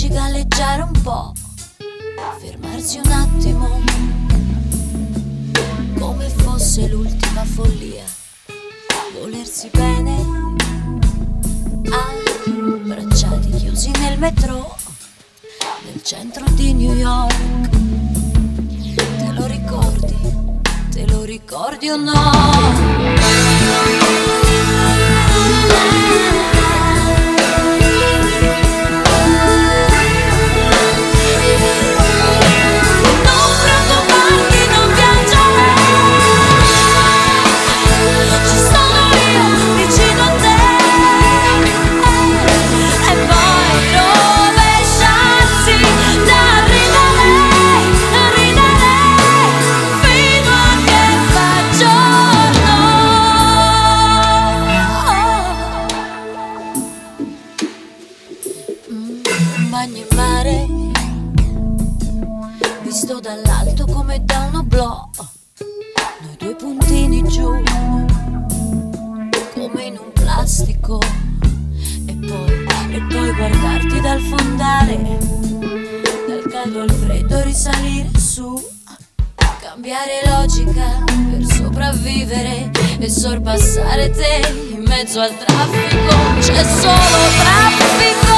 galleggiare un po', fermarsi un attimo, come fosse l'ultima follia, volersi bene, abbracciati chiusi nel metro, nel centro di New York. Te lo ricordi o no? Un bagno in mare, visto dall'alto come da un oblò, noi due puntini giù, come in un plastico, e poi guardarti dal fondale, dal caldo al freddo risalire su, cambiare logica per sopravvivere e sorpassare te in mezzo al traffico, c'è solo traffico.